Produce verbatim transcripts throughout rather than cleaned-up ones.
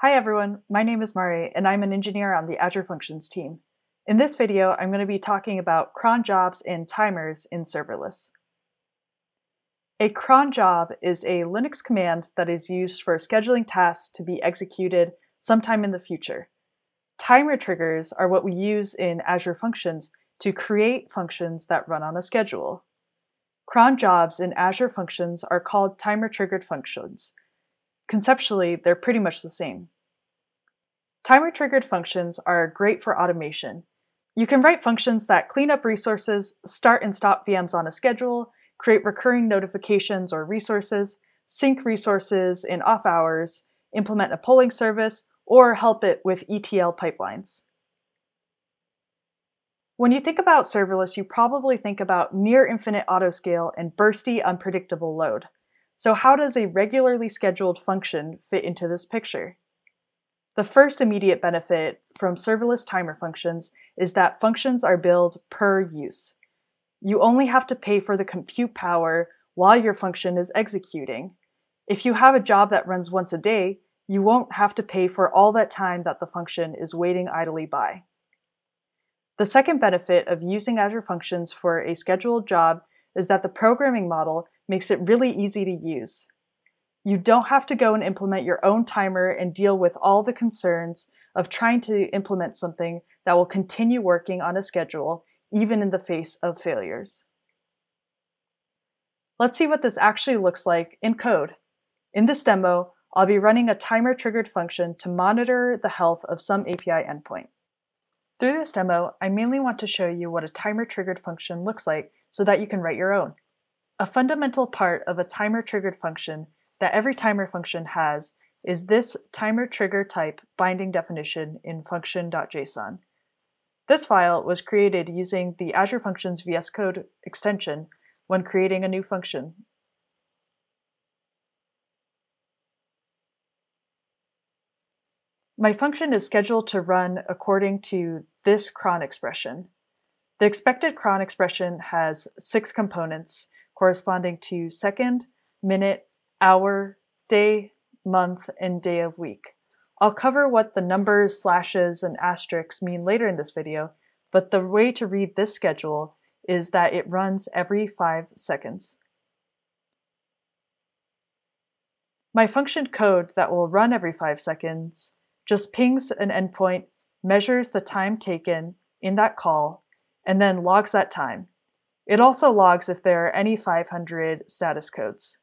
Hi everyone, my name is Mari and I'm an engineer on the Azure Functions team. In this video, I'm going to be talking about cron jobs and timers in serverless. A cron job is a Linux command that is used for scheduling tasks to be executed sometime in the future. Timer triggers are what we use in Azure Functions to create functions that run on a schedule. Cron jobs in Azure Functions are called timer-triggered functions. Conceptually, they're pretty much the same. Timer-triggered functions are great for automation. You can write functions that clean up resources, start and stop V Ms on a schedule, create recurring notifications or resources, sync resources in off hours, implement a polling service, or help it with E T L pipelines. When you think about serverless, you probably think about near infinite autoscale and bursty, unpredictable load. So how does a regularly scheduled function fit into this picture? The first immediate benefit from serverless timer functions is that functions are billed per use. You only have to pay for the compute power while your function is executing. If you have a job that runs once a day, you won't have to pay for all that time that the function is waiting idly by. The second benefit of using Azure Functions for a scheduled job is that the programming model makes it really easy to use. You don't have to go and implement your own timer and deal with all the concerns of trying to implement something that will continue working on a schedule, even in the face of failures. Let's see what this actually looks like in code. In this demo, I'll be running a timer-triggered function to monitor the health of some A P I endpoint. Through this demo, I mainly want to show you what a timer-triggered function looks like so that you can write your own. A fundamental part of a timer-triggered function that every timer function has is this timer trigger type binding definition in function.json. This file was created using the Azure Functions V S Code extension when creating a new function. My function is scheduled to run according to this cron expression. The expected cron expression has six components corresponding to second, minute, hour, day, month, and day of week. I'll cover what the numbers, slashes, and asterisks mean later in this video, but the way to read this schedule is that it runs every five seconds. My function code that will run every five seconds just pings an endpoint, measures the time taken in that call, and then logs that time. It also logs if there are any five hundred status codes.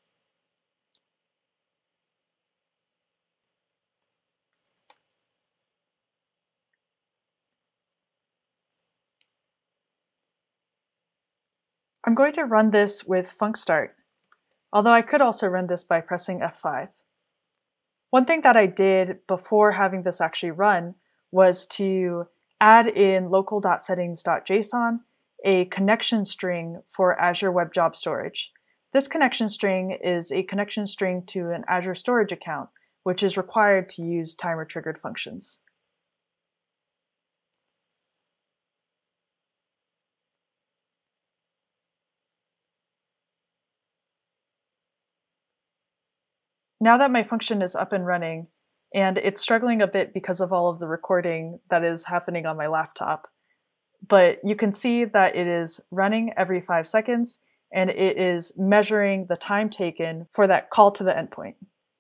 I'm going to run this with funcstart, although I could also run this by pressing F five. One thing that I did before having this actually run was to add in local.settings.json a connection string for Azure Web Job Storage. This connection string is a connection string to an Azure Storage account, which is required to use timer-triggered functions. Now that my function is up and running, and it's struggling a bit because of all of the recording that is happening on my laptop, but you can see that it is running every five seconds, and it is measuring the time taken for that call to the endpoint.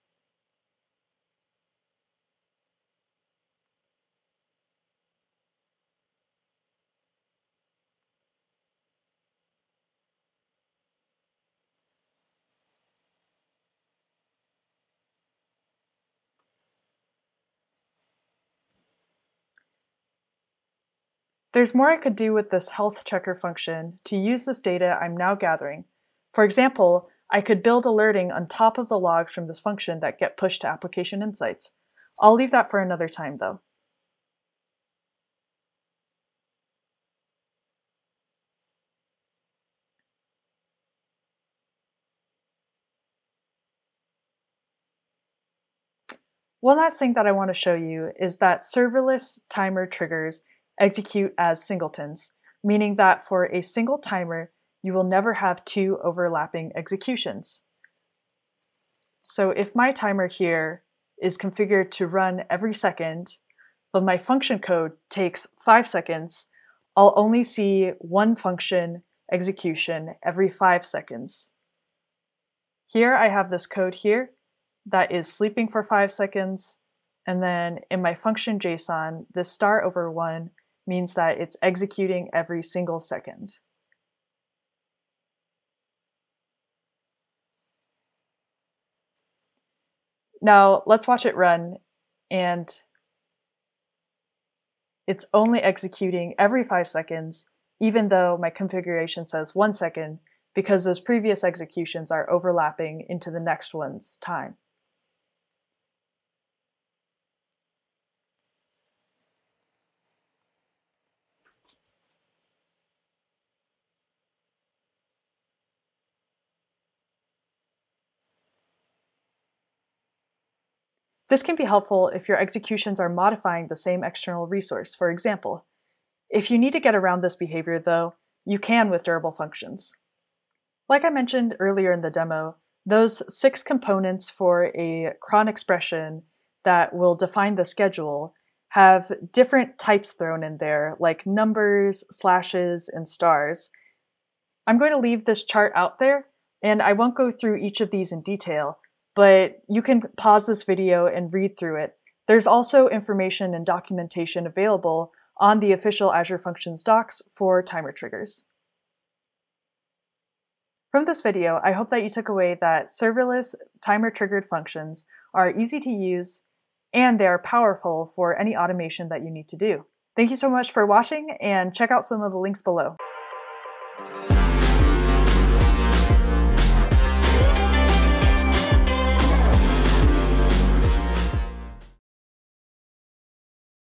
There's more I could do with this health checker function to use this data I'm now gathering. For example, I could build alerting on top of the logs from this function that get pushed to Application Insights. I'll leave that for another time though. One last thing that I want to show you is that serverless timer triggers execute as singletons, meaning that for a single timer, you will never have two overlapping executions. So if my timer here is configured to run every second, but my function code takes five seconds, I'll only see one function execution every five seconds. Here I have this code here that is sleeping for five seconds, and then in my function JSON, this star over one means that it's executing every single second. Now let's watch it run, and it's only executing every five seconds, even though my configuration says one second, because those previous executions are overlapping into the next one's time. This can be helpful if your executions are modifying the same external resource, for example. If you need to get around this behavior, though, you can with durable functions. Like I mentioned earlier in the demo, those six components for a cron expression that will define the schedule have different types thrown in there, like numbers, slashes, and stars. I'm going to leave this chart out there, and I won't go through each of these in detail, but you can pause this video and read through it. There's also information and documentation available on the official Azure Functions docs for timer triggers. From this video, I hope that you took away that serverless timer-triggered functions are easy to use and they are powerful for any automation that you need to do. Thank you so much for watching, and check out some of the links below.